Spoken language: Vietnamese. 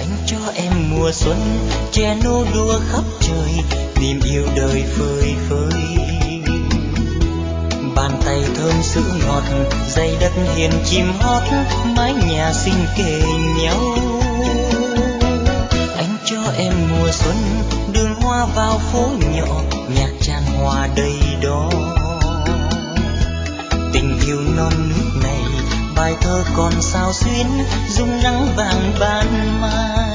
anh cho em mùa xuân che nô đùa khắp trời, niềm yêu đời phơi phới. Bàn tay thơm sữa ngọt, dây đất hiền chim hót, mái nhà xinh kề nhau. Anh cho em mùa xuân đường hoa vào phố nhỏ, nhạc tràn hòa đầy đó. Tình yêu non nước này, bài thơ còn sao xuyến, dung nắng vàng ban mai.